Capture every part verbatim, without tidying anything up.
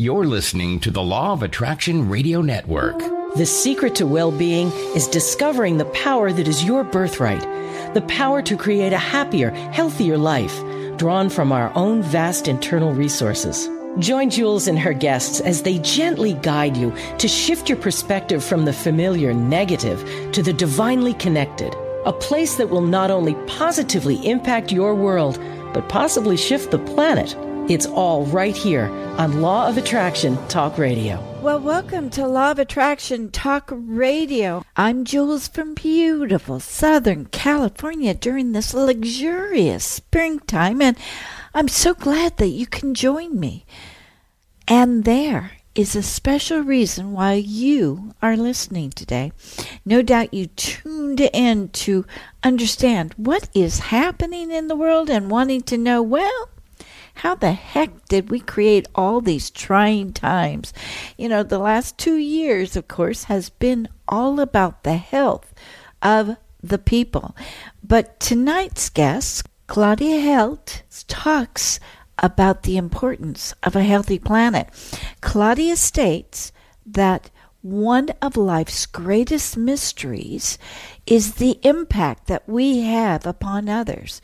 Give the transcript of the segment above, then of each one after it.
You're listening to the Law of Attraction Radio Network. The secret to well-being is discovering the power that is your birthright, the power to create a happier, healthier life, drawn from our own vast internal resources. Join Jules and her guests as they gently guide you to shift your perspective from the familiar negative to the divinely connected, a place that will not only positively impact your world, but possibly shift the planet. It's all right here on Law of Attraction Talk Radio. Well, welcome to Law of Attraction Talk Radio. I'm Jules from beautiful Southern California during this luxurious springtime, and I'm so glad that you can join me. And there is a special reason why you are listening today. No doubt you tuned in to understand what is happening in the world and wanting to know, well, how the heck did we create all these trying times? You know, the last two years, of course, has been all about the health of the people. But tonight's guest, Claudia Helt, talks about the importance of a healthy planet. Claudia states that one of life's greatest mysteries is the impact that we have upon others.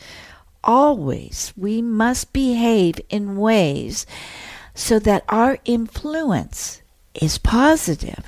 Always, we must behave in ways so that our influence is positive.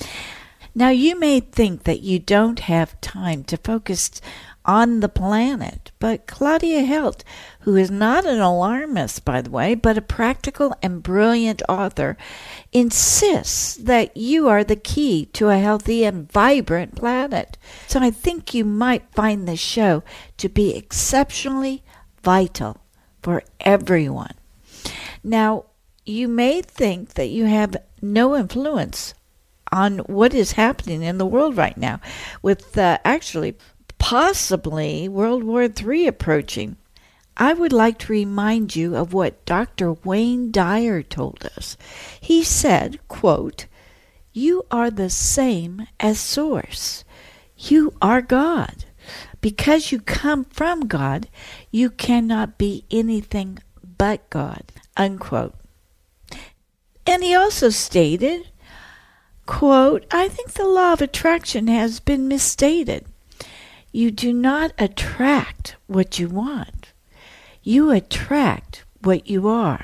Now, you may think that you don't have time to focus on the planet, but Claudia Helt, who is not an alarmist, by the way, but a practical and brilliant author, insists that you are the key to a healthy and vibrant planet. So I think you might find this show to be exceptionally vital for everyone. Now, you may think that you have no influence on what is happening in the world right now, with uh, actually possibly World War Three approaching. I would like to remind you of what Doctor Wayne Dyer told us. He said, quote, "You are the same as Source. You are God. Because you come from God, you cannot be anything but God," unquote. And he also stated, quote, "I think the law of attraction has been misstated. You do not attract what you want. You attract what you are.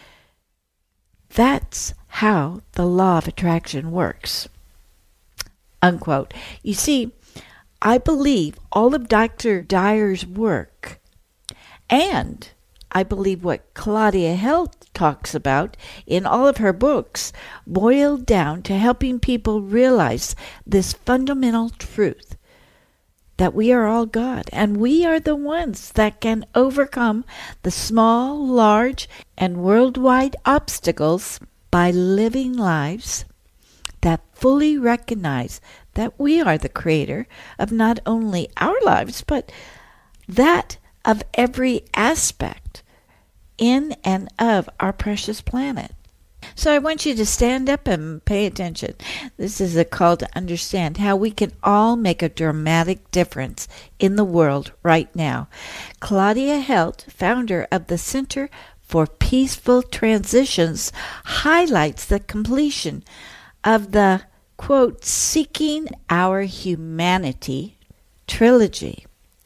That's how the law of attraction works," unquote. You see, I believe all of Doctor Dyer's work, and I believe what Claudia Helt talks about in all of her books, boiled down to helping people realize this fundamental truth, that we are all God, and we are the ones that can overcome the small, large, and worldwide obstacles by living lives that fully recognize that we are the creator of not only our lives, but that of every aspect in and of our precious planet. So I want you to stand up and pay attention. This is a call to understand how we can all make a dramatic difference in the world right now. Claudia Helt, founder of the Center for Peaceful Transitions, highlights the completion of the, quote, Seeking Our Humanity trilogy.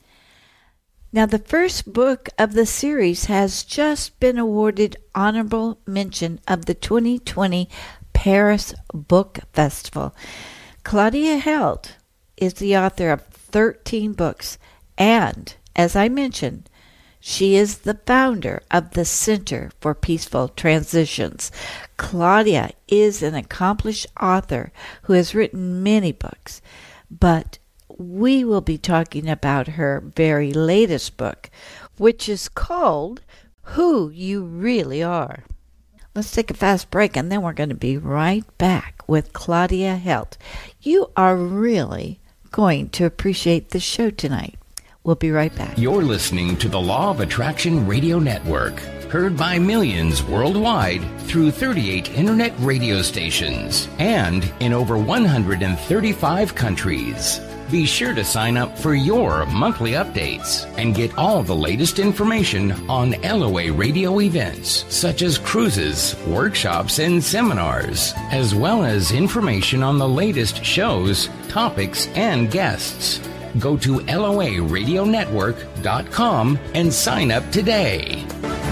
Now, the first book of the series has just been awarded honorable mention of the twenty twenty Paris Book Festival. Claudia Helt is the author of thirteen books, and, as I mentioned, she is the founder of the Center for Peaceful Transitions. Claudia is an accomplished author who has written many books, but we will be talking about her very latest book, which is called Who You Really Are. Let's take a fast break, and then we're going to be right back with Claudia Helt. You are really going to appreciate the show tonight. We'll be right back. You're listening to the Law of Attraction Radio Network, heard by millions worldwide through thirty-eight internet radio stations and in over one hundred thirty-five countries. Be sure to sign up for your monthly updates and get all the latest information on L O A radio events, such as cruises, workshops, and seminars, as well as information on the latest shows, topics, and guests. Go to L O A radio network dot com and sign up today.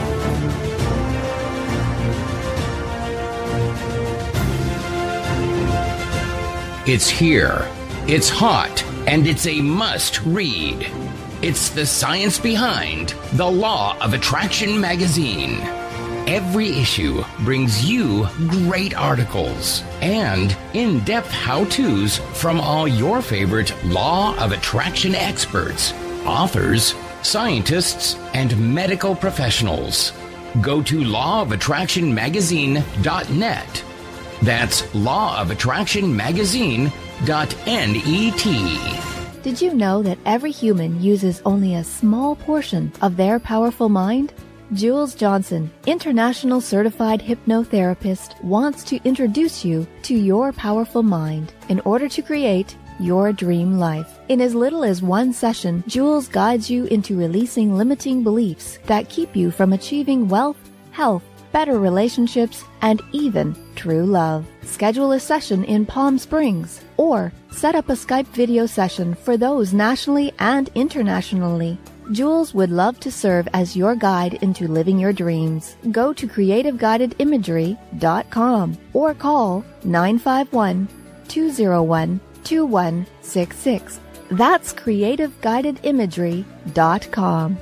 It's here, it's hot, and it's a must-read. It's the science behind The Law of Attraction magazine. Every issue brings you great articles and in-depth how-tos from all your favorite Law of Attraction experts, authors, scientists, and medical professionals. Go to law of attraction magazine dot net. That's law of attraction magazine dot net. Did you know that every human uses only a small portion of their powerful mind? Jules Johnson, international certified hypnotherapist, wants to introduce you to your powerful mind in order to create your dream life. In as little as one session, Jules guides you into releasing limiting beliefs that keep you from achieving wealth, health, better relationships, and even true love. Schedule a session in Palm Springs or set up a Skype video session for those nationally and internationally. Jules would love to serve as your guide into living your dreams. Go to creative guided imagery dot com or call nine five one, two zero one, two one six six. That's creative guided imagery dot com.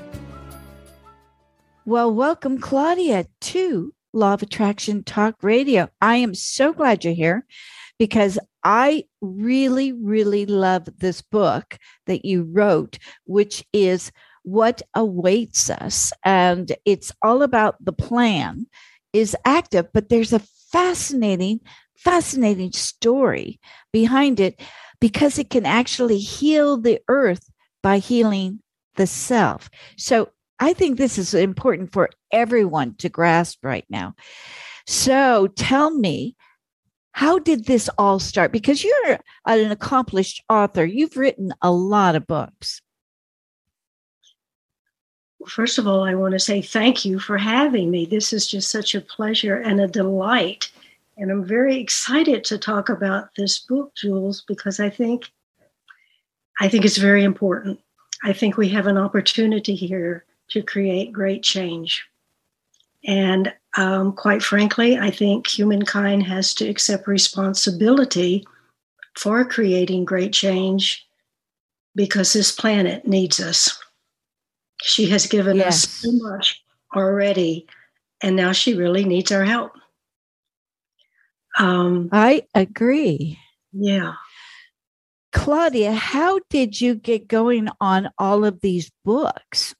Well, welcome, Claudia, to Law of Attraction Talk Radio. I am so glad you're here because I really, really love this book that you wrote, which is What Awaits Us. And it's all about the plan is active, but there's a fascinating, fascinating story behind it because it can actually heal the earth by healing the self. So I think this is important for everyone to grasp right now. So tell me, how did this all start? Because you're an accomplished author. You've written a lot of books. First of all, I want to say thank you for having me. This is just such a pleasure and a delight. And I'm very excited to talk about this book, Jules, because I think, I think it's very important. I think we have an opportunity here to create great change. And um, quite frankly, I think humankind has to accept responsibility for creating great change because this planet needs us. She has given yes. us so much already, and now she really needs our help. Um, I agree. Yeah. Claudia, how did you get going on all of these books?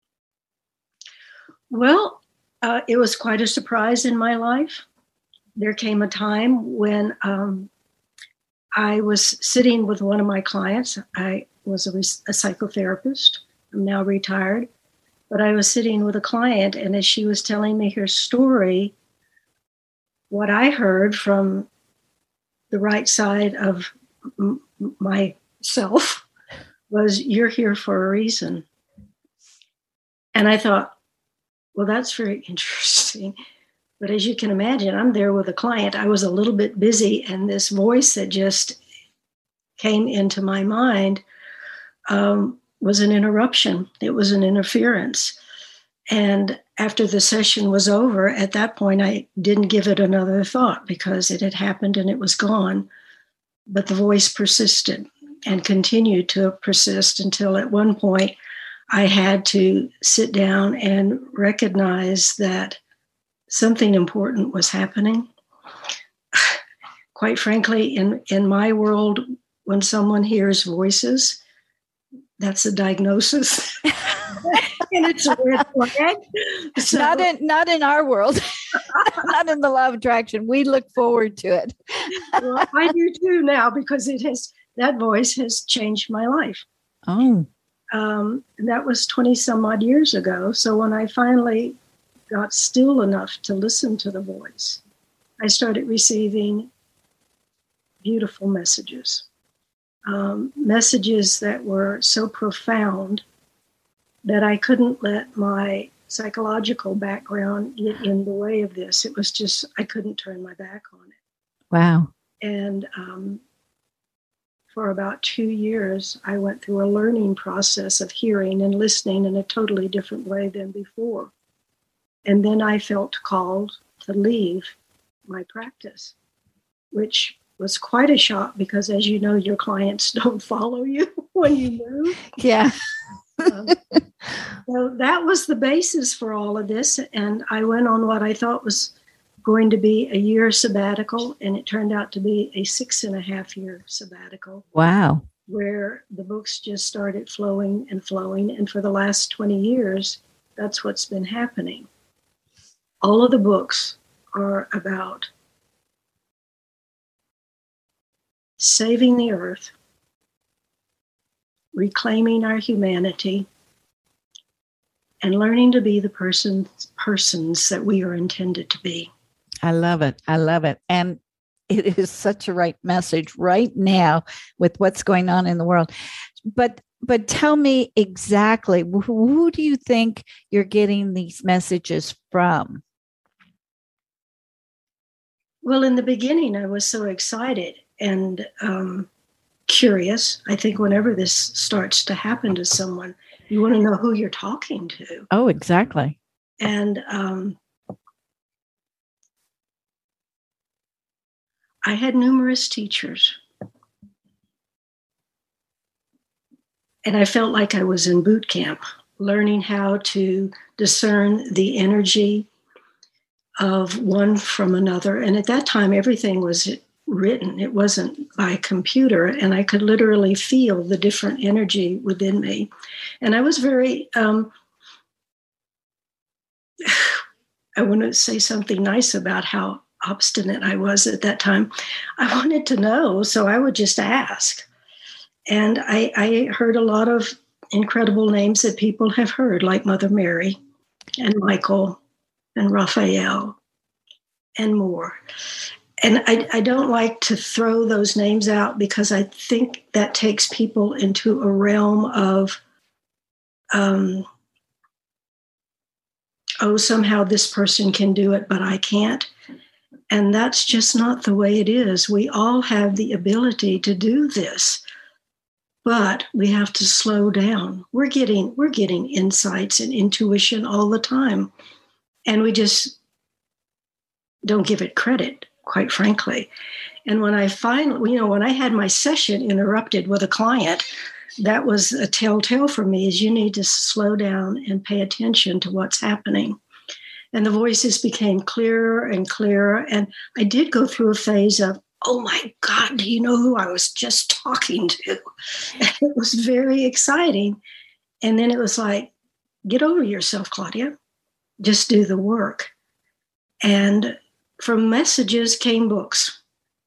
Well, uh, it was quite a surprise in my life. There came a time when um, I was sitting with one of my clients. I was a, a psychotherapist. I'm now retired. But I was sitting with a client, and as she was telling me her story, what I heard from the right side of m- myself was, "You're here for a reason." And I thought, well, that's very interesting. But as you can imagine, I'm there with a client. I was a little bit busy, and this voice that just came into my mind um, was an interruption. It was an interference. And after the session was over, at that point, I didn't give it another thought because it had happened and it was gone. But the voice persisted and continued to persist until at one point, I had to sit down and recognize that something important was happening. Quite frankly, in, in my world, when someone hears voices, that's a diagnosis. And it's a red flag. So, not in not in our world. Not in the law of attraction. We look forward to it. Well, I do too now because it has that voice has changed my life. Oh. Um, and that was twenty some odd years ago. So when I finally got still enough to listen to the voice, I started receiving beautiful messages. um, messages that were so profound that I couldn't let my psychological background get in the way of this. It was just, I couldn't turn my back on it. Wow. And um, for about two years, I went through a learning process of hearing and listening in a totally different way than before. And then I felt called to leave my practice, which was quite a shock because, as you know, your clients don't follow you when you move. Yeah. um, so that was the basis for all of this. And I went on what I thought was going to be a year sabbatical, and it turned out to be a six and a half year sabbatical. Wow. Where the books just started flowing and flowing. And for the last twenty years, that's what's been happening. All of the books are about saving the earth, reclaiming our humanity, and learning to be the person, persons that we are intended to be. I love it. I love it. And it is such a right message right now with what's going on in the world. But but tell me exactly, who, who do you think you're getting these messages from? Well, in the beginning, I was so excited and um, curious. I think whenever this starts to happen to someone, you want to know who you're talking to. Oh, exactly. And um, I had numerous teachers. And I felt like I was in boot camp, learning how to discern the energy of one from another. And at that time, everything was written. It wasn't by computer. And I could literally feel the different energy within me. And I was very, um, I want to say something nice about how obstinate I was at that time. I wanted to know, so I would just ask. And I, I heard a lot of incredible names that people have heard, like Mother Mary and Michael and Raphael and more. And I, I don't like to throw those names out because I think that takes people into a realm of, um, oh, somehow this person can do it, but I can't. And that's just not the way it is. We all have the ability to do this, but we have to slow down. We're getting, we're getting insights and intuition all the time. And we just don't give it credit, quite frankly. And when I finally, you know, when I had my session interrupted with a client, that was a telltale for me, is you need to slow down and pay attention to what's happening. And the voices became clearer and clearer. And I did go through a phase of, oh my God, do you know who I was just talking to? And it was very exciting. And then it was like, get over yourself, Claudia. Just do the work. And from messages came books.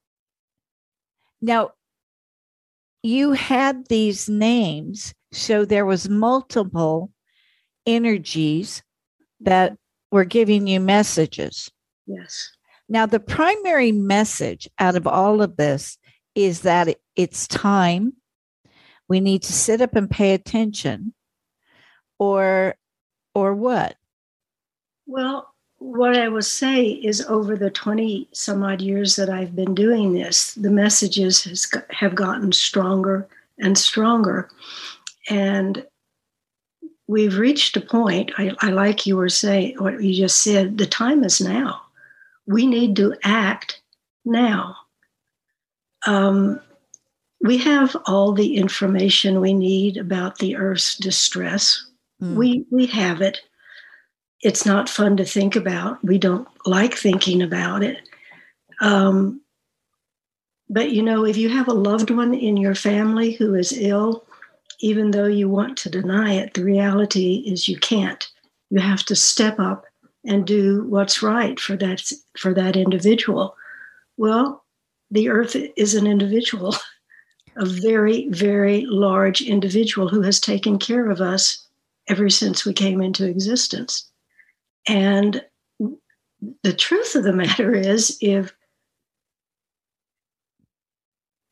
Now, you had these names, so there was multiple energies that were giving you messages. Yes. Now, the primary message out of all of this is that it's time. We need to sit up and pay attention, or, or what? Well, what I will say is over the twenty some odd years that I've been doing this, the messages has, have gotten stronger and stronger. And we've reached a point, I, I like you were saying, what you just said, the time is now. We need to act now. Um, we have all the information we need about the Earth's distress. Mm. We we have it. It's not fun to think about. We don't like thinking about it. Um, but, you know, if you have a loved one in your family who is ill, even though you want to deny it, the reality is you can't. You have to step up and do what's right for that, for that individual. Well, the Earth is an individual, a very, very large individual who has taken care of us ever since we came into existence. And the truth of the matter is, if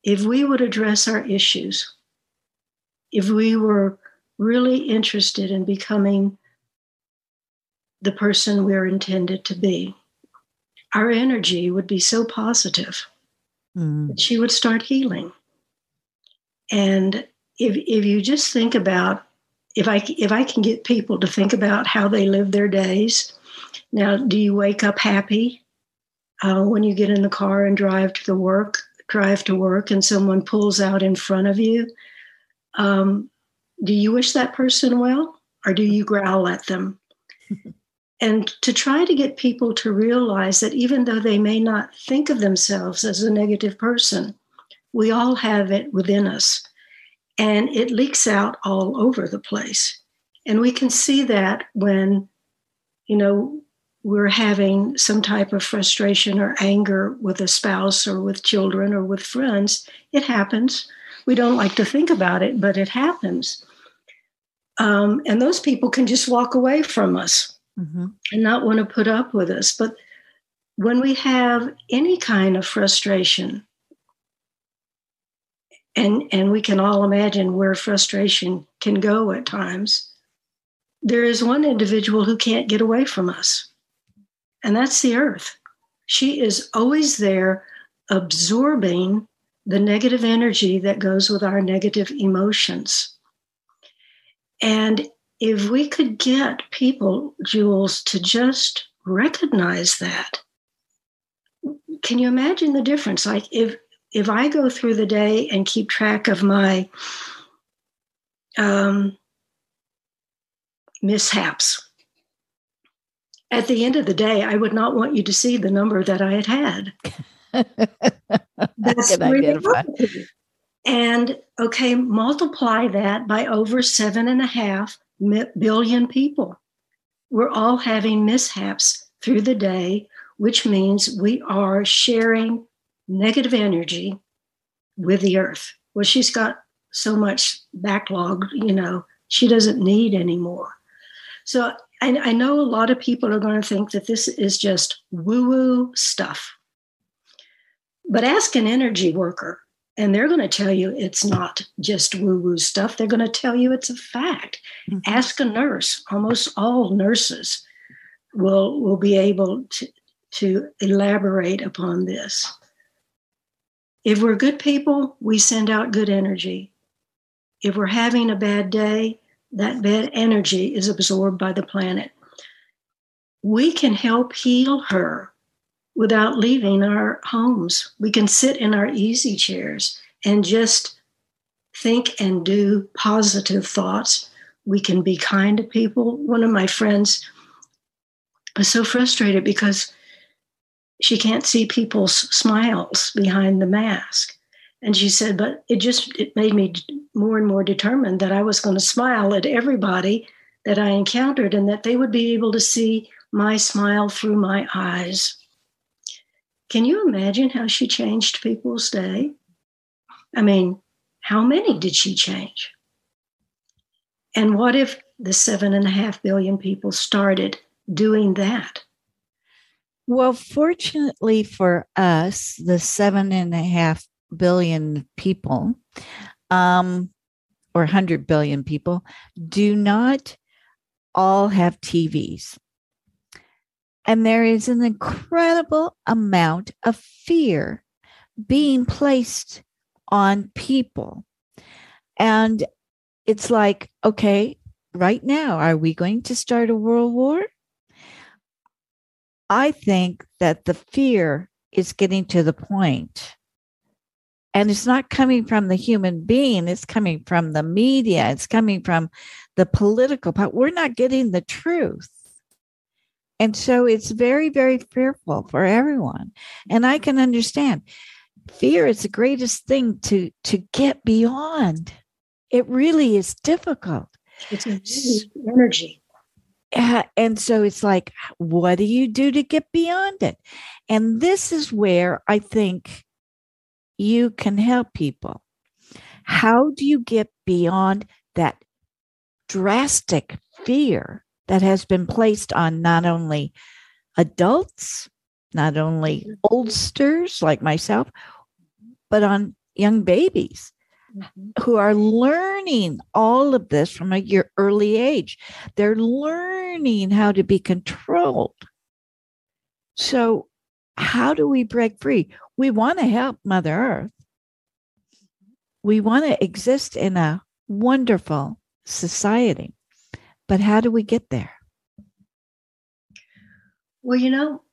if we would address our issues, if we were really interested in becoming the person we're intended to be, our energy would be so positive mm. that she would start healing. And if if you just think about, if I if I can get people to think about how they live their days. Now, do you wake up happy uh, when you get in the car and drive to the work, drive to work, and someone pulls out in front of you? Um, do you wish that person well, or do you growl at them? And to try to get people to realize that even though they may not think of themselves as a negative person, we all have it within us. And it leaks out all over the place. And we can see that when, you know, we're having some type of frustration or anger with a spouse or with children or with friends. It happens. We don't like to think about it, but it happens. Um, and those people can just walk away from us. Mm-hmm. And not want to put up with us. But when we have any kind of frustration, and, and we can all imagine where frustration can go at times, there is one individual who can't get away from us, and that's the earth. She is always there absorbing the negative energy that goes with our negative emotions. And if we could get people, Jules, to just recognize that, can you imagine the difference? Like if if I go through the day and keep track of my um, mishaps, at the end of the day, I would not want you to see the number that I had had. That's reality. And okay, multiply that by over seven and a half billion people. We're all having mishaps through the day, which means we are sharing negative energy with the earth. Well, she's got so much backlog, you know, she doesn't need anymore. So I, I know a lot of people are going to think that this is just woo-woo stuff. But ask an energy worker, and they're going to tell you it's not just woo-woo stuff. They're going to tell you it's a fact. Mm-hmm. Ask a nurse. Almost all nurses will, will be able to, to elaborate upon this. If we're good people, we send out good energy. If we're having a bad day, that bad energy is absorbed by the planet. We can help heal her without leaving our homes. We can sit in our easy chairs and just think and do positive thoughts. We can be kind to people. One of my friends was so frustrated because she can't see people's smiles behind the mask. And she said, but it just, it made me more and more determined that I was going to smile at everybody that I encountered and that they would be able to see my smile through my eyes. Can you imagine how she changed people's day? I mean, how many did she change? And what if the seven and a half billion people started doing that? Well, fortunately for us, the seven and a half billion people, um, or one hundred billion people, do not all have T Vs. And there is an incredible amount of fear being placed on people. And it's like, okay, right now, are we going to start a world war? I think that the fear is getting to the point, and it's not coming from the human being. It's coming from the media. It's coming from the political part. We're not getting the truth. And so it's very, very fearful for everyone. And I can understand. Fear is the greatest thing to, to get beyond. It really is difficult. It's a energy. Uh, and so it's like, what do you do to get beyond it? And this is where I think you can help people. How do you get beyond that drastic fear that has been placed on not only adults, not only oldsters like myself, but on young babies mm-hmm. who are learning all of this from a your early age. They're learning how to be controlled. So how do we break free? We want to help Mother Earth. We want to exist in a wonderful society. But how do we get there? Well, you know,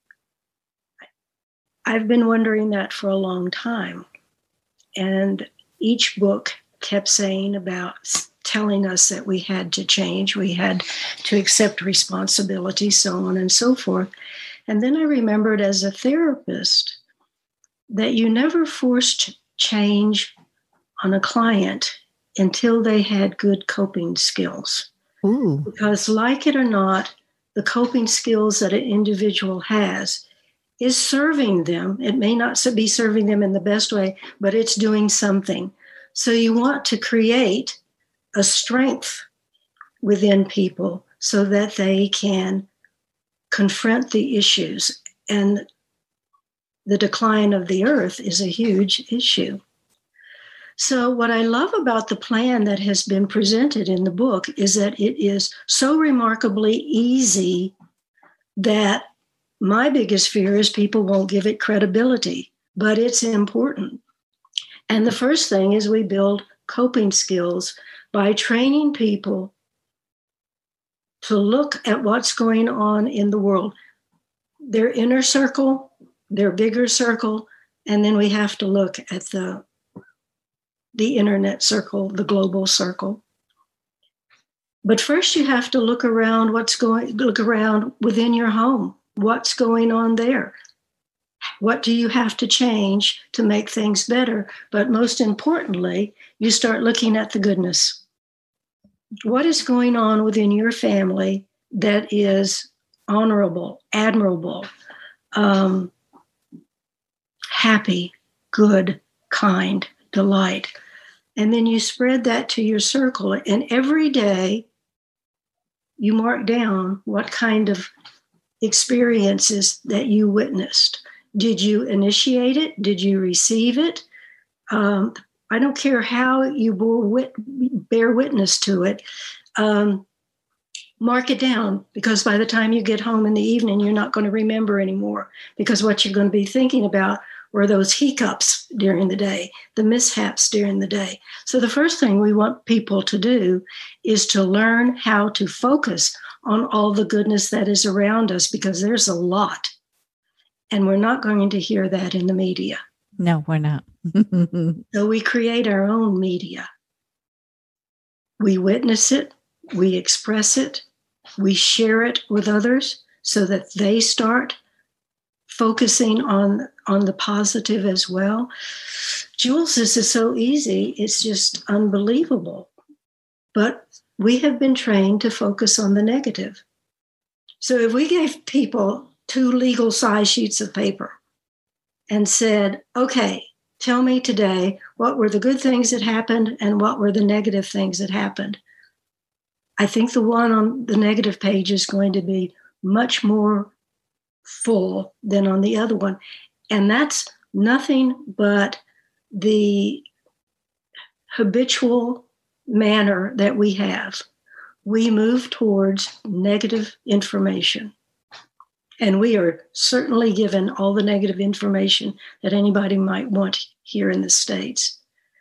I've been wondering that for a long time. And each book kept saying about telling us that we had to change, we had to accept responsibility, so on and so forth. And then I remembered as a therapist that you never forced change on a client until they had good coping skills. Ooh. Because like it or not, the coping skills that an individual has is serving them. It may not be serving them in the best way, but it's doing something. So you want to create a strength within people so that they can confront the issues. And the decline of the earth is a huge issue. So what I love about the plan that has been presented in the book is that it is so remarkably easy that my biggest fear is people won't give it credibility, but it's important. And the first thing is we build coping skills by training people to look at what's going on in the world, their inner circle, their bigger circle, and then we have to look at the the internet circle, the global circle. But first you have to look around what's going, look around within your home. What's going on there? What do you have to change to make things better? But most importantly, you start looking at the goodness. What is going on within your family that is honorable, admirable, um, happy, good, kind, delight? And then you spread that to your circle. And every day you mark down what kind of experiences that you witnessed. Did you initiate it? Did you receive it? Um, I don't care how you bore wit- bear witness to it. Um, mark it down, because by the time you get home in the evening, you're not going to remember anymore, because what you're going to be thinking about were those hiccups during the day, the mishaps during the day. So the first thing we want people to do is to learn how to focus on all the goodness that is around us, because there's a lot. And we're not going to hear that in the media. No, we're not. So we create our own media. We witness it, we express it, we share it with others so that they start focusing on, on the positive as well. Jules, this is so easy. It's just unbelievable. But we have been trained to focus on the negative. So if we gave people two legal size sheets of paper and said, okay, tell me today what were the good things that happened and what were the negative things that happened, I think the one on the negative page is going to be much more full than on the other one. And that's nothing but the habitual manner that we have. We move towards negative information. And we are certainly given all the negative information that anybody might want here in the States.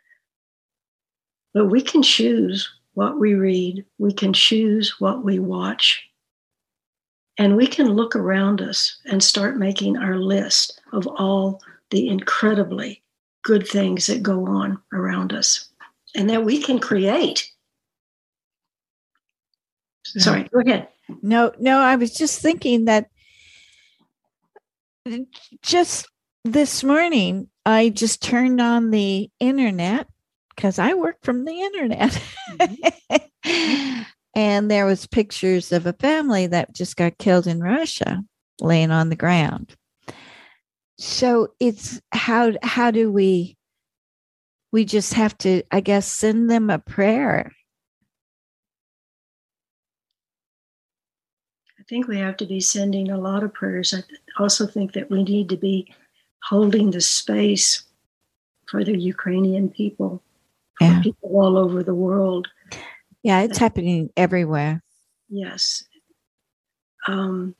But we can choose what we read. We can choose what we watch. And we can look around us and start making our list of all the incredibly good things that go on around us and that we can create. Sorry, go ahead. No, no, I was just thinking that just this morning, I just turned on the internet because I work from the internet. Mm-hmm. And there was pictures of a family that just got killed in Russia laying on the ground. So it's how, how do we, we just have to, I guess, send them a prayer. I think we have to be sending a lot of prayers. I also think that we need to be holding the space for the Ukrainian people, for Yeah. people all over the world. Yeah, it's happening everywhere. Yes. Um,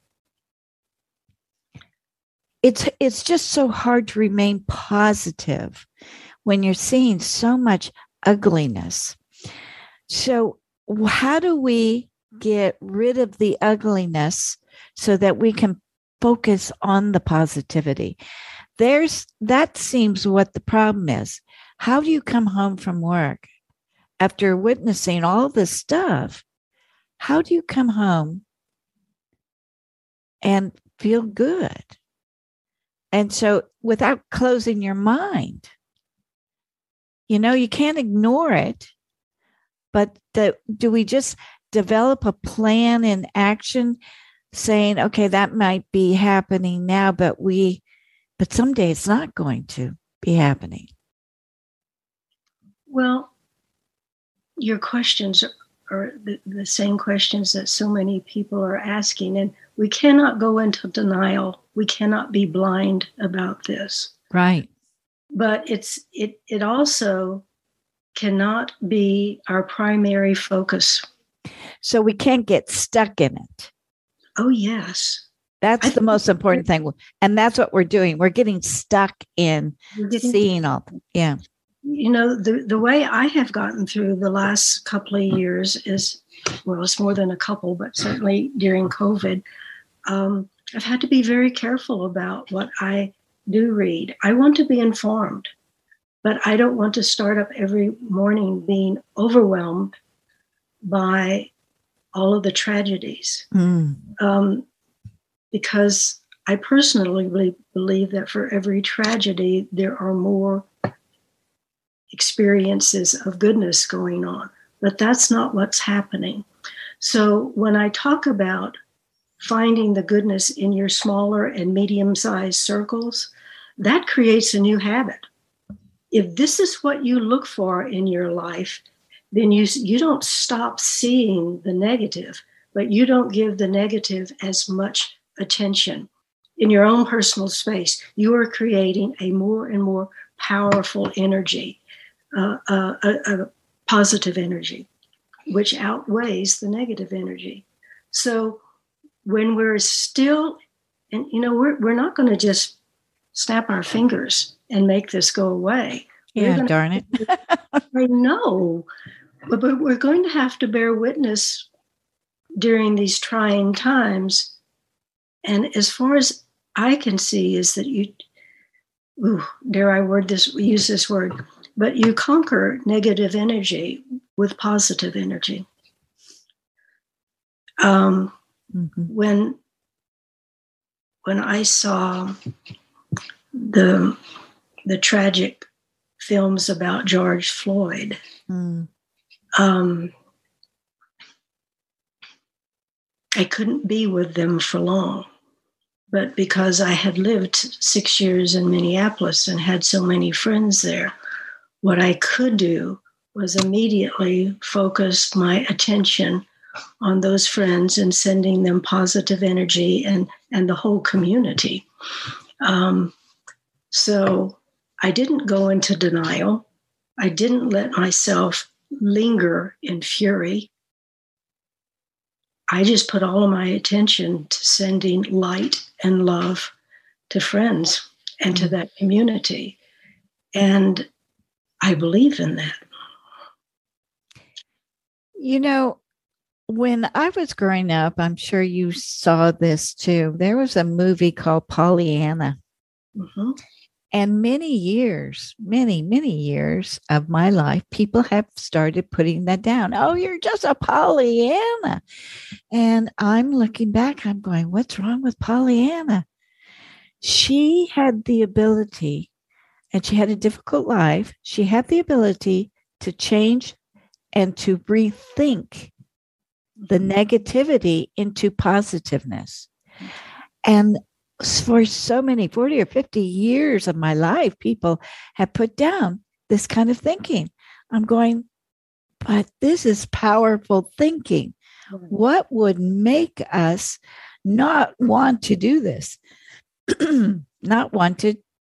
It's it's just so hard to remain positive when you're seeing so much ugliness. So how do we get rid of the ugliness so that we can focus on the positivity? There's that seems what the problem is. How do you come home from work after witnessing all this stuff? How do you come home and feel good? And so without closing your mind, you know, you can't ignore it, but the, do we just develop a plan in action saying, okay, that might be happening now, but we, but someday it's not going to be happening? Well, your questions are the, the same questions that so many people are asking, and we cannot go into denial. We cannot be blind about this. Right. But it's it it also cannot be our primary focus. So we can't get stuck in it. Oh, yes. That's I the most important thing. And that's what we're doing. We're getting stuck in getting, seeing all. Yeah. You know, the, the way I have gotten through the last couple of years is, well, it's more than a couple, but certainly during COVID, um, I've had to be very careful about what I do read. I want to be informed, but I don't want to start up every morning being overwhelmed by all of the tragedies. Mm. Um, because I personally believe that for every tragedy, there are more experiences of goodness going on. But that's not what's happening. So when I talk about finding the goodness in your smaller and medium-sized circles, that creates a new habit. If this is what you look for in your life, then you, you don't stop seeing the negative, but you don't give the negative as much attention. In your own personal space, you are creating a more and more powerful energy, uh, uh, a, a positive energy, which outweighs the negative energy. So when we're still, and you know, we're we're not going to just snap our fingers and make this go away. Yeah, gonna, darn it. I know, but, but we're going to have to bear witness during these trying times. And as far as I can see, is that you, ooh, dare I word this, use this word, but you conquer negative energy with positive energy. Um, mm-hmm. When when I saw the the tragic films about George Floyd, mm. um, I couldn't be with them for long. But because I had lived six years in Minneapolis and had so many friends there, what I could do was immediately focus my attention on those friends and sending them positive energy and, and the whole community. Um, so I didn't go into denial. I didn't let myself linger in fury. I just put all of my attention to sending light and love to friends and to that community. And I believe in that. You know, when I was growing up, I'm sure you saw this too. There was a movie called Pollyanna. Mm-hmm. And many years, many, many years of my life, people have started putting that down. Oh, you're just a Pollyanna. And I'm looking back, I'm going, what's wrong with Pollyanna? She had the ability, and she had a difficult life. She had the ability to change and to rethink the negativity into positiveness. And for so many, forty or fifty years of my life, people have put down this kind of thinking. I'm going, but this is powerful thinking. What would make us not want to do this? Not want to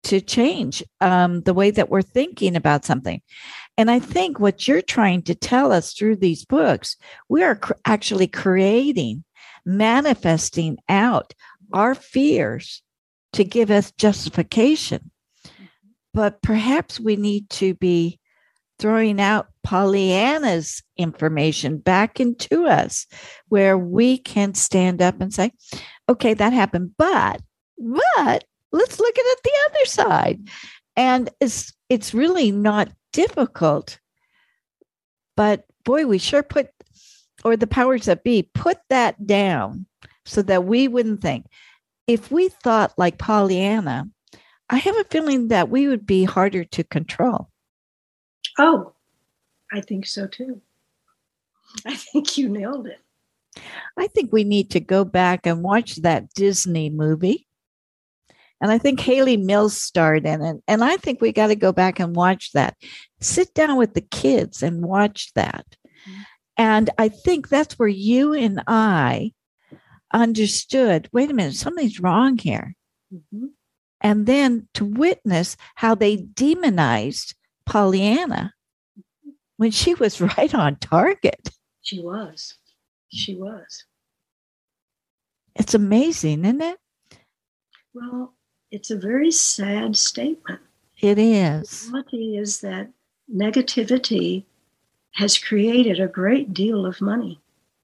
to change um, the way that we're thinking about something. And I think what you're trying to tell us through these books, we are cr- actually creating, manifesting out our fears to give us justification. But perhaps we need to be throwing out Pollyanna's information back into us, where we can stand up and say, okay, that happened, but, but let's look at it the other side. And it's, it's really not difficult, but boy, we sure put, or the powers that be, put that down so that we wouldn't think. If we thought like Pollyanna, I have a feeling that we would be harder to control. Oh, I think so too. I think you nailed it. I think we need to go back and watch that Disney movie. And I think Haley Mills starred in it. And I think we got to go back and watch that. Sit down with the kids and watch that. Mm-hmm. And I think that's where you and I understood, wait a minute, something's wrong here. Mm-hmm. And then to witness how they demonized Pollyanna when she was right on target. She was. She was. It's amazing, isn't it? Well, it's a very sad statement. It is. The reality is that negativity has created a great deal of money.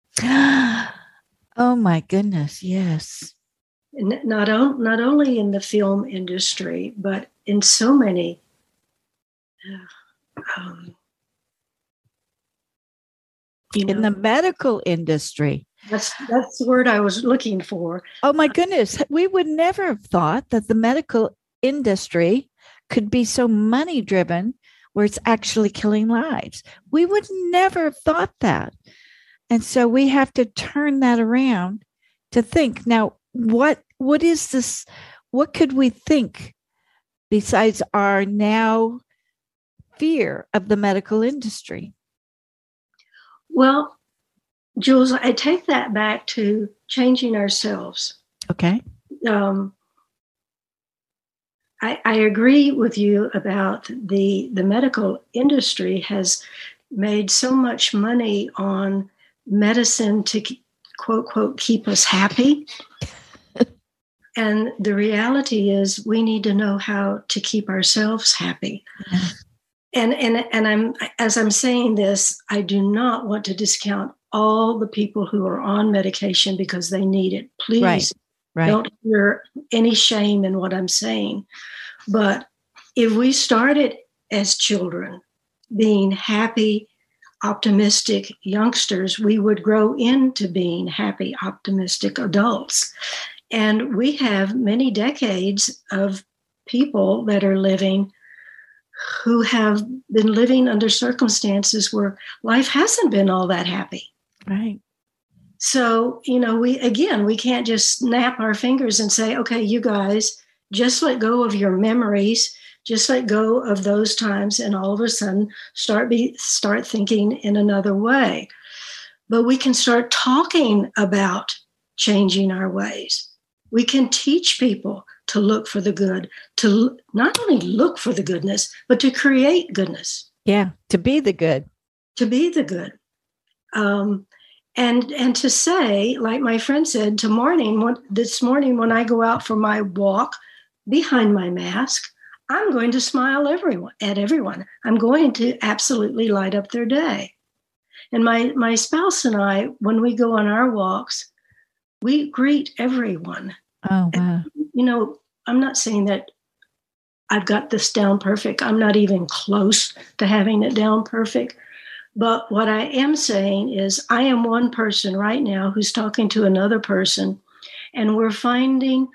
Oh, my goodness, yes. Not, on, not only in the film industry, but in so many um, you know, in the medical industry. That's that's the word I was looking for. Oh, my goodness. We would never have thought that the medical industry could be so money driven where it's actually killing lives. We would never have thought that. And so we have to turn that around to think, now, what what is this? What could we think besides our now fear of the medical industry? Well, Jules, I take that back to changing ourselves. Okay. Um, I, I agree with you about the the medical industry has made so much money on medicine to quote, quote, keep us happy. And the reality is we need to know how to keep ourselves happy. Yeah. And, and, and I'm, as I'm saying this, I do not want to discount all the people who are on medication because they need it. Please right. Right. don't hear any shame in what I'm saying. But if we started as children being happy, optimistic youngsters, we would grow into being happy, optimistic adults. And we have many decades of people that are living who have been living under circumstances where life hasn't been all that happy. Right. So, you know, we, again, we can't just snap our fingers and say, okay, you guys, just let go of your memories, just let go of those times, and all of a sudden start be start thinking in another way. But we can start talking about changing our ways. We can teach people to look for the good, to not only look for the goodness, but to create goodness. Yeah, to be the good. To be the good. Um, and and to say, like my friend said, to morning, when, this morning when I go out for my walk behind my mask, I'm going to smile everyone at everyone. I'm going to absolutely light up their day. And my, my spouse and I, when we go on our walks, we greet everyone. Oh, wow. And, you know, I'm not saying that I've got this down perfect. I'm not even close to having it down perfect. But what I am saying is I am one person right now who's talking to another person, and we're finding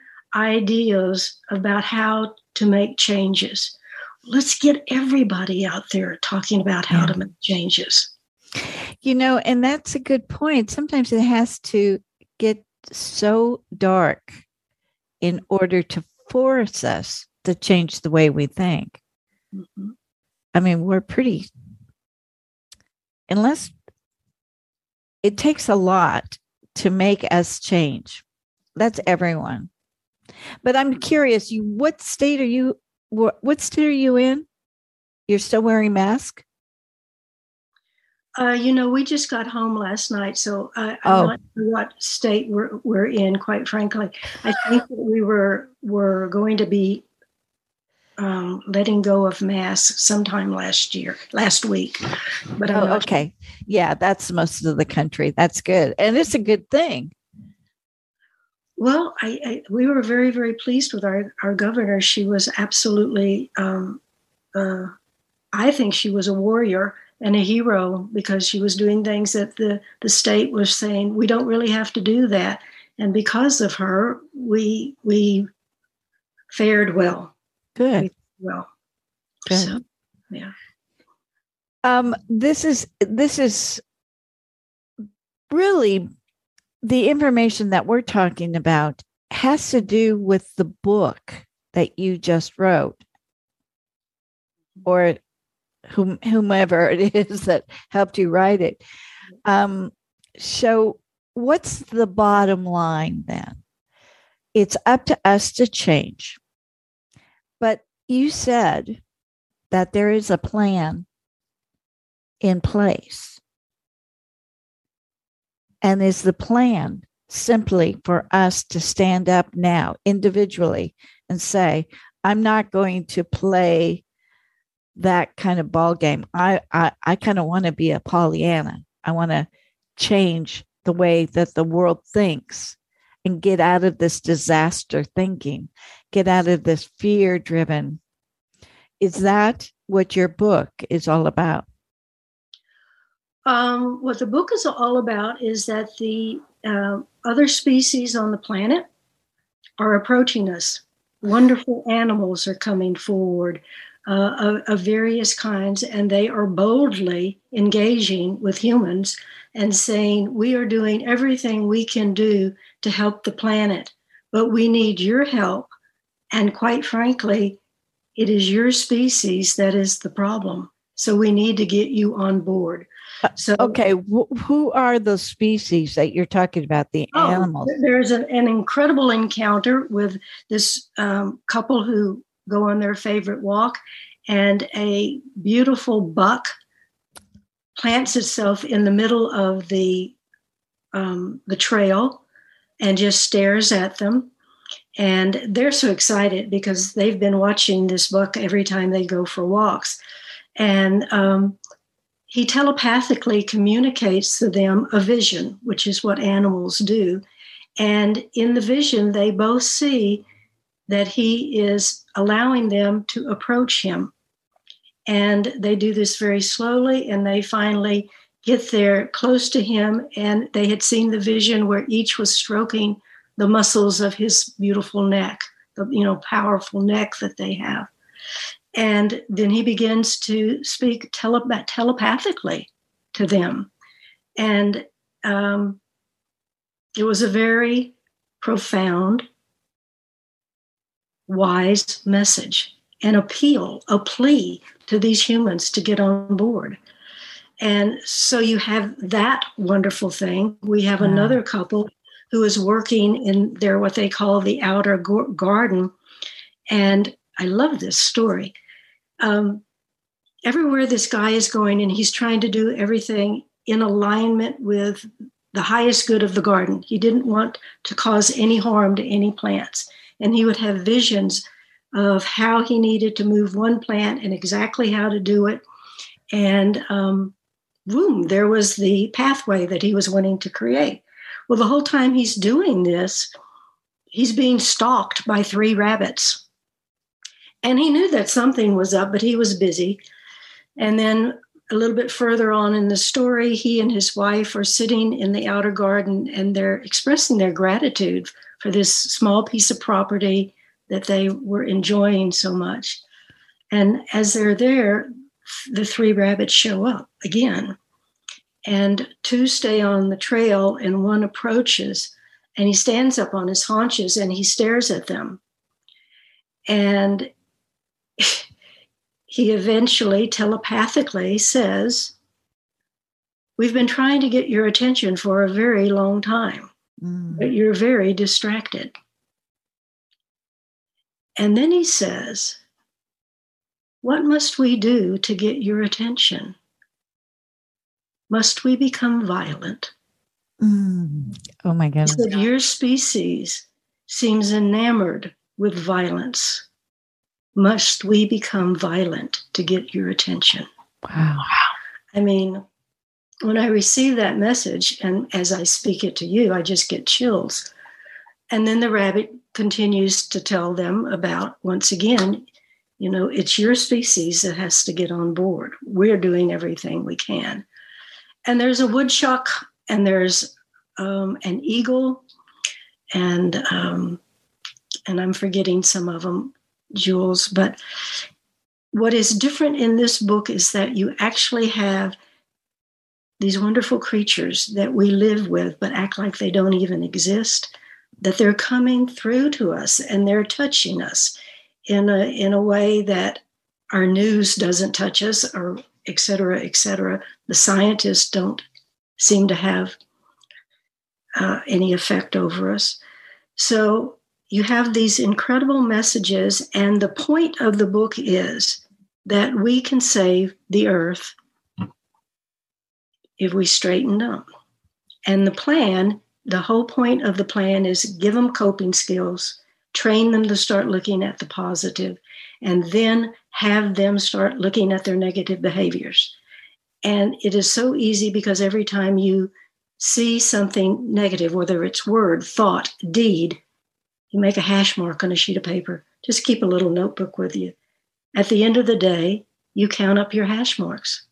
ideas about how to make changes. Let's get everybody out there talking about how yeah. to make changes. You know, and that's a good point. Sometimes it has to get so dark in order to force us to change the way we think. Mm-hmm. I mean, we're pretty, unless it takes a lot to make us change. That's everyone. But I'm curious, you, what state are you what, what state are you in? You're still wearing mask? Uh, you know, we just got home last night, so I, I'm Oh. not sure what state we're we're in. Quite frankly, I think that we were were going to be um, letting go of masks sometime last year, last week. But I'm Oh, not okay. Yeah, that's most of the country. That's good. And it's a good thing. Well, I, I we were very, very pleased with our, our governor. She was absolutely, um, uh, I think she was a warrior and a hero, because she was doing things that the, the state was saying, we don't really have to do that. And because of her, we we fared well. Good. We, well, Good. So, yeah. Um, this is this is really the information that we're talking about has to do with the book that you just wrote, or whom, whomever it is that helped you write it. Um, so what's the bottom line then? It's up to us to change. But you said that there is a plan in place. And is the plan simply for us to stand up now individually and say, I'm not going to play that kind of ball game. I, I, I kind of want to be a Pollyanna. I want to change the way that the world thinks and get out of this disaster thinking, get out of this fear driven. Is that what your book is all about? Um, what the book is all about is that the uh, other species on the planet are approaching us. Wonderful animals are coming forward uh, of, of various kinds, and they are boldly engaging with humans and saying, we are doing everything we can do to help the planet, but we need your help. And quite frankly, it is your species that is the problem. So we need to get you on board. So, okay, wh- who are those species that you're talking about, the oh, animals? There's an, an incredible encounter with this um, couple who go on their favorite walk, and a beautiful buck plants itself in the middle of the um, the trail and just stares at them. And they're so excited because they've been watching this buck every time they go for walks. And um, he telepathically communicates to them a vision, which is what animals do. And in the vision, they both see that he is allowing them to approach him. And they do this very slowly, and they finally get there close to him. And they had seen the vision where each was stroking the muscles of his beautiful neck, the, you know, powerful neck that they have. And then he begins to speak tele- telepathically to them. And um, it was a very profound, wise message, an appeal, a plea to these humans to get on board. And so you have that wonderful thing. We have wow. another couple who is working in their, what they call the outer go- garden. And I love this story. Um, everywhere this guy is going, and he's trying to do everything in alignment with the highest good of the garden. He didn't want to cause any harm to any plants. And he would have visions of how he needed to move one plant and exactly how to do it. And um, boom, there was the pathway that he was wanting to create. Well, the whole time he's doing this, he's being stalked by three rabbits. And he knew that something was up, but he was busy. And then a little bit further on in the story, he and his wife are sitting in the outer garden, and they're expressing their gratitude for this small piece of property that they were enjoying so much. And as they're there, the three rabbits show up again. And two stay on the trail, and one approaches, and he stands up on his haunches and he stares at them. And he eventually telepathically says, we've been trying to get your attention for a very long time, mm. but you're very distracted. And then he says, what must we do to get your attention? Must we become violent? Mm. Oh my goodness. He said, your species seems enamored with violence. Must we become violent to get your attention? Wow. I mean, when I receive that message, and as I speak it to you, I just get chills. And then the rabbit continues to tell them about, once again, you know, it's your species that has to get on board. We're doing everything we can. And there's a woodchuck, and there's um, an eagle, and um, and I'm forgetting some of them, Jules. But what is different in this book is that you actually have these wonderful creatures that we live with, but act like they don't even exist, that they're coming through to us and they're touching us in a in a way that our news doesn't touch us, or et cetera, et cetera. The scientists don't seem to have uh, any effect over us. So you have these incredible messages, and the point of the book is that we can save the earth if we straighten up. And the plan, the whole point of the plan is give them coping skills, train them to start looking at the positive, and then have them start looking at their negative behaviors. And it is so easy, because every time you see something negative, whether it's word, thought, deed, you make a hash mark on a sheet of paper. Just keep a little notebook with you. At the end of the day, you count up your hash marks.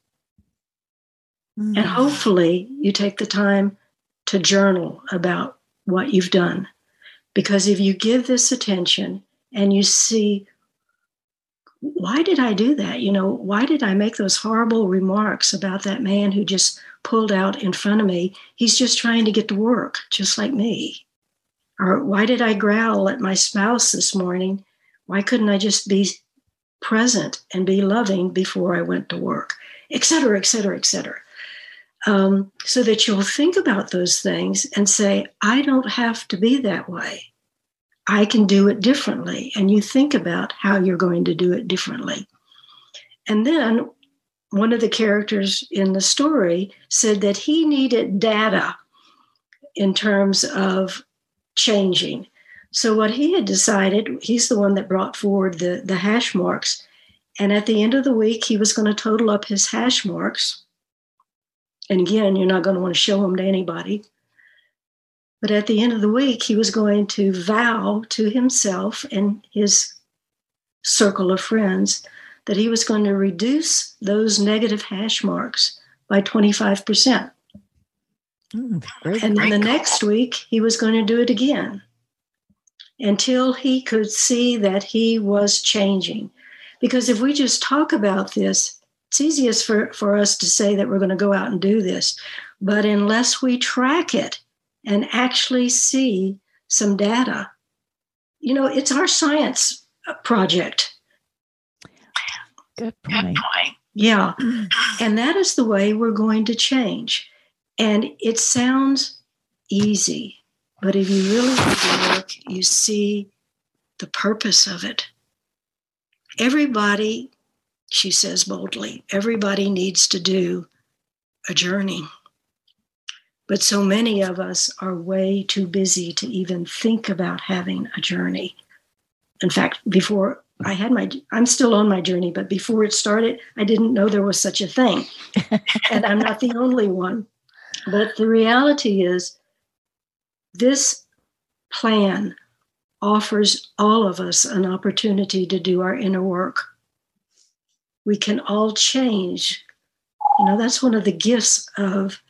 Mm. And hopefully you take the time to journal about what you've done. Because if you give this attention and you see, why did I do that? You know, why did I make those horrible remarks about that man who just pulled out in front of me? He's just trying to get to work, just like me. Or why did I growl at my spouse this morning? Why couldn't I just be present and be loving before I went to work? Et cetera, et cetera, et cetera. Um, so that you'll think about those things and say, I don't have to be that way. I can do it differently. And you think about how you're going to do it differently. And then one of the characters in the story said that he needed data in terms of changing. So what he had decided, he's the one that brought forward the, the hash marks. And at the end of the week, he was going to total up his hash marks. And again, you're not going to want to show them to anybody. But at the end of the week, he was going to vow to himself and his circle of friends that he was going to reduce those negative hash marks by twenty-five percent. Mm, great, and then the next week, he was going to do it again until he could see that he was changing. Because if we just talk about this, it's easiest for, for us to say that we're going to go out and do this. But unless we track it and actually see some data, you know, it's our science project. Good point. Yeah. And that is the way we're going to change. And it sounds easy, but if you really do the work, you see the purpose of it. Everybody, she says boldly, everybody needs to do a journey. But so many of us are way too busy to even think about having a journey. In fact, before I had my, I'm still on my journey, but before it started, I didn't know there was such a thing. And I'm not the only one. But the reality is, this plan offers all of us an opportunity to do our inner work. We can all change. You know, that's one of the gifts of,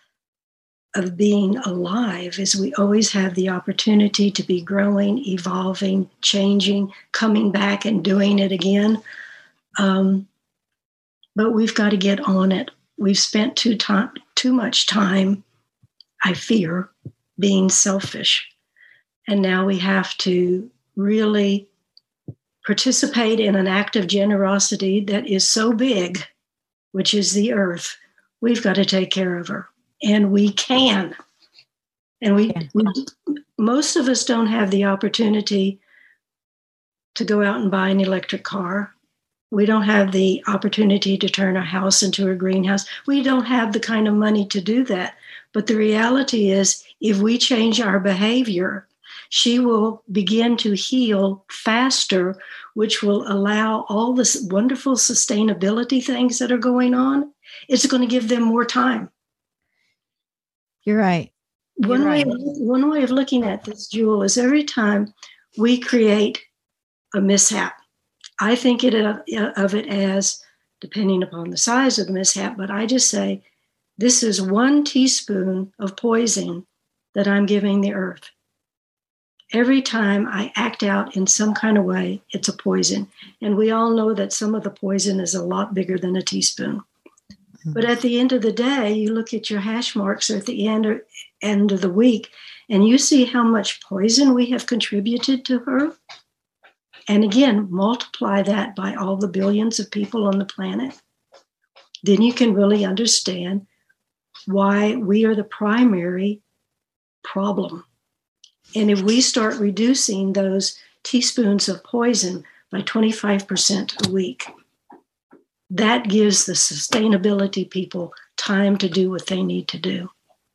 of being alive, is we always have the opportunity to be growing, evolving, changing, coming back and doing it again. Um, but we've got to get on it. We've spent too time, too much time, I fear, being selfish. And now we have to really participate in an act of generosity that is so big, which is the earth. We've got to take care of her. And we can. And we, we most of us don't have the opportunity to go out and buy an electric car. We don't have the opportunity to turn a house into a greenhouse. We don't have the kind of money to do that. But the reality is, if we change our behavior, she will begin to heal faster, which will allow all this wonderful sustainability things that are going on. It's going to give them more time. You're right. You're One right. way, one way of looking at this, Jewel, is every time we create a mishap, I think it of, of it as, depending upon the size of the mishap, but I just say, this is one teaspoon of poison that I'm giving the earth. Every time I act out in some kind of way, it's a poison. And we all know that some of the poison is a lot bigger than a teaspoon. Mm-hmm. But at the end of the day, you look at your hash marks at the end, or, end of the week, and you see how much poison we have contributed to her. And again, multiply that by all the billions of people on the planet. Then you can really understand why we are the primary problem. And if we start reducing those teaspoons of poison by twenty-five percent a week, that gives the sustainability people time to do what they need to do.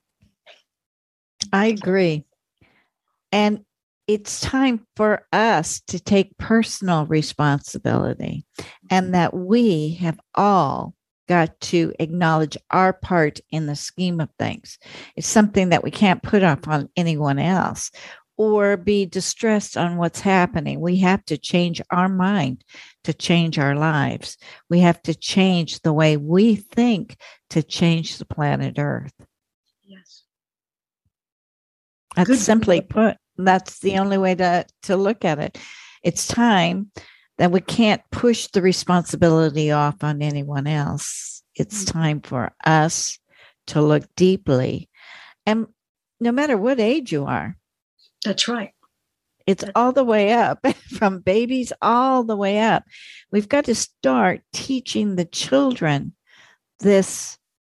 I agree. And it's time for us to take personal responsibility, and that we have all got to acknowledge our part in the scheme of things. It's something that we can't put up on anyone else or be distressed on what's happening. We have to change our mind to change our lives. We have to change the way we think to change the planet Earth. Yes. That's Good. Simply put, that's the only way to, to look at it. It's time that we can't push the responsibility off on anyone else. It's time for us to look deeply. And no matter what age you are. That's right. It's all the way up, from babies all the way up. We've got to start teaching the children this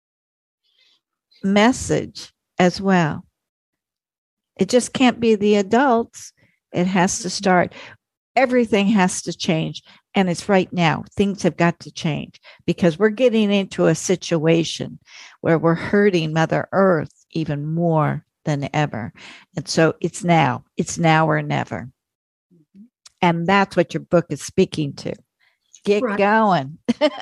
message as well. It just can't be the adults. It has to start. Everything has to change. And it's right now. Things have got to change because we're getting into a situation where we're hurting Mother Earth even more than ever. And so it's now. It's now or never. And that's what your book is speaking to. Get right. going.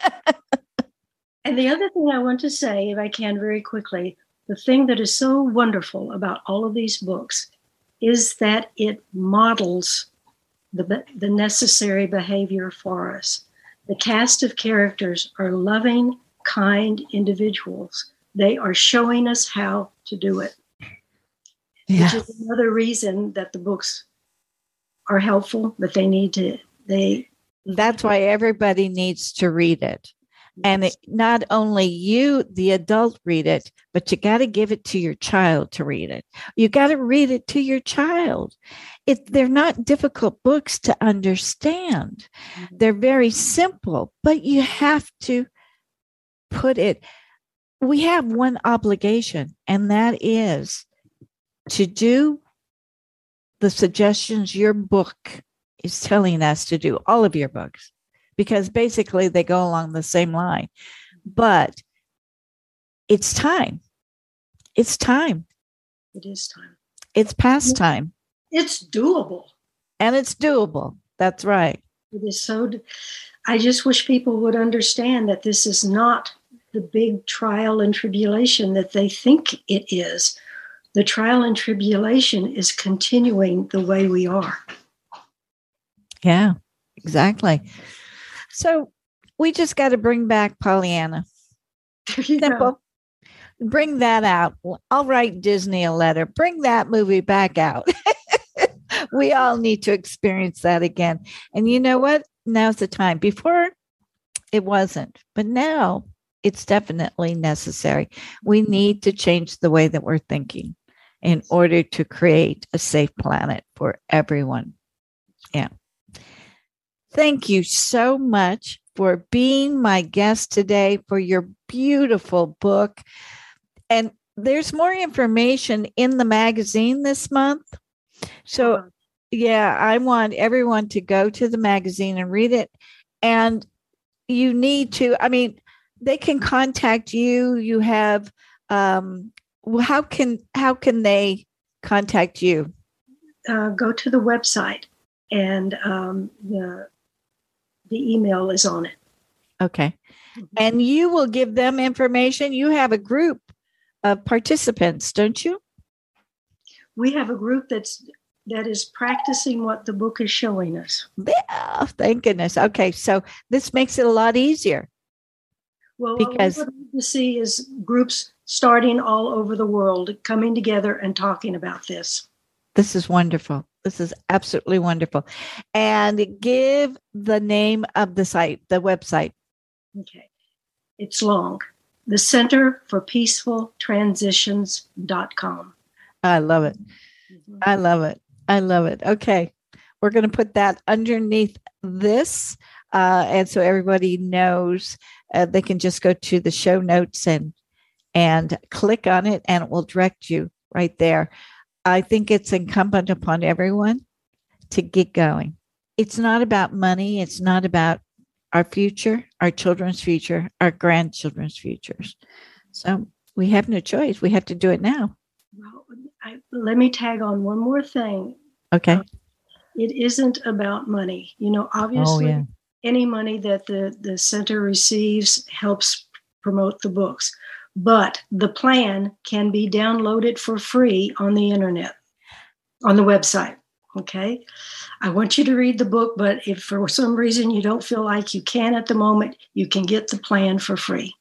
And the other thing I want to say, if I can very quickly, the thing that is so wonderful about all of these books is that it models the, the necessary behavior for us. The cast of characters are loving, kind individuals. They are showing us how to do it. Yeah. Which is another reason that the books are helpful, but they need to, they. That's why everybody needs to read it. And it, not only you, the adult, read it, but you got to give it to your child to read it. You got to read it to your child. It, they're not difficult books to understand. They're very simple, but you have to put it. We have one obligation, and that is to do the suggestions your book is telling us to do, all of your books. Because basically they go along the same line. But it's time. It's time. It is time. It's past time. It's doable. And it's doable. That's right. It is so. Do- I just wish people would understand that this is not the big trial and tribulation that they think it is. The trial and tribulation is continuing the way we are. Yeah, exactly. So we just got to bring back Pollyanna. Simple. Go. Bring that out. I'll write Disney a letter. Bring that movie back out. We all need to experience that again. And you know what? Now's the time. Before, it wasn't. But now, it's definitely necessary. We need to change the way that we're thinking in order to create a safe planet for everyone. Yeah. Thank you so much for being my guest today, for your beautiful book. And there's more information in the magazine this month. So, yeah, I want everyone to go to the magazine and read it. And you need to, I mean, they can contact you. You have, um, how can, how can they contact you? Uh, go to the website and um, the, the email is on it. Okay. Mm-hmm. And you will give them information. You have a group of participants, don't you? We have a group that's that is practicing what the book is showing us. Yeah, thank goodness. Okay, so this makes it a lot easier. Well, because what we would like to see is groups starting all over the world coming together and talking about this. This is wonderful. This is absolutely wonderful. And give the name of the site, the website. Okay. It's long. The Center for Peaceful Transitions dot com. I love it. Mm-hmm. I love it. I love it. Okay. We're going to put that underneath this. Uh, and so everybody knows uh, they can just go to the show notes and and click on it, and it will direct you right there. I think it's incumbent upon everyone to get going. It's not about money. It's not about our future, our children's future, our grandchildren's futures. So we have no choice. We have to do it now. Well, I, let me tag on one more thing. Okay. Uh, it isn't about money. You know, obviously, oh, yeah. any money that the, the center receives helps promote the books. But the plan can be downloaded for free on the internet, on the website. Okay. I want you to read the book, but if for some reason you don't feel like you can at the moment, you can get the plan for free.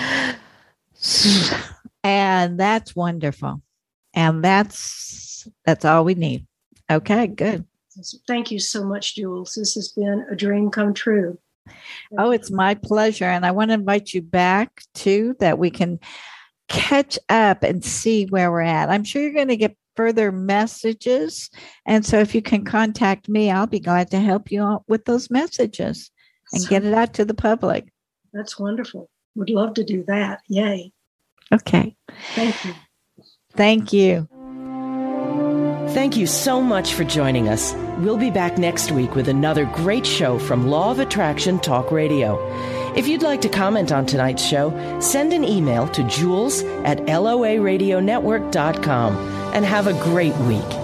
And that's wonderful. And that's, that's all we need. Okay, good. Thank you so much, Jules. This has been a dream come true. Oh, it's my pleasure. And I want to invite you back too, that we can catch up and see where we're at. I'm sure you're going to get further messages. And so if you can contact me, I'll be glad to help you out with those messages and so, get it out to the public. That's wonderful. Would love to do that. Yay. Okay. Thank you. Thank you. Thank you so much for joining us. We'll be back next week with another great show from Law of Attraction Talk Radio. If you'd like to comment on tonight's show, send an email to Jules at L O A radio network dot com and have a great week.